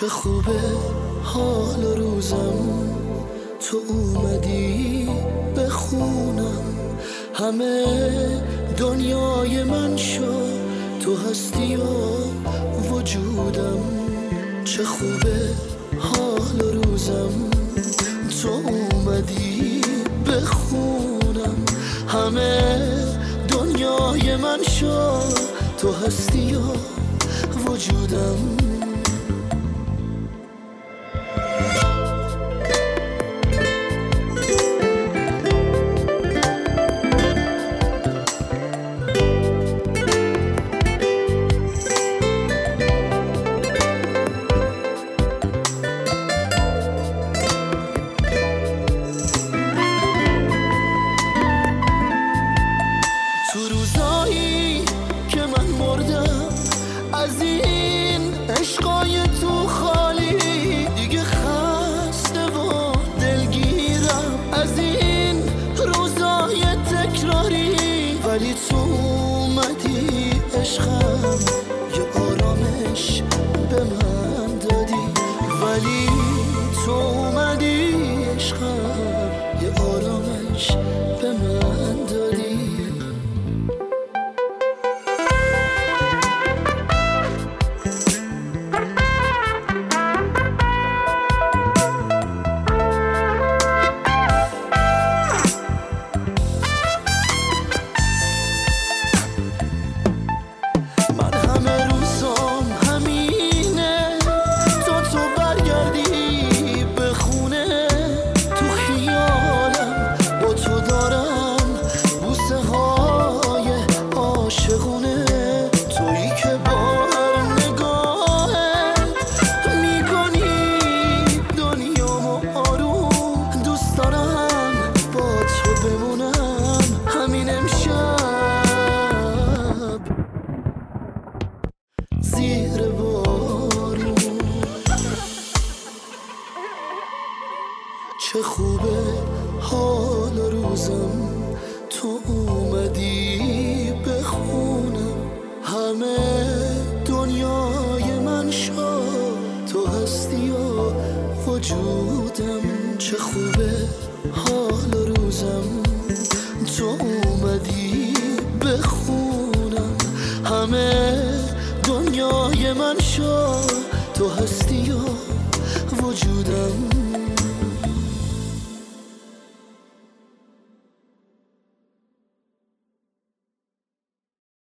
چه خوبه حال روزم، تو اومدی بخونم. همه دنیای من شو، تو هستی و وجودم. چه خوبه حال روزم، تو اومدی بخونم. همه دنیای من شو، تو هستی و وجودم. تو روزایی که من مردم از این عشقای تو خالی، دیگه خسته و دلگیرم از این روزای تکراری. ولی تو اومدی عشقم، یه آرامش به من دادی. ولی تو اومدی عشقم، یه آرامش به من دادی. زیر بارون چه خوبه حال روزم، تو اومدی بخونم. همه دنیای من شو، تو هستی و وجودم. چه خوبه حال روزم، تو اومدی بخونم. همه دنیای من شو، تو هستی و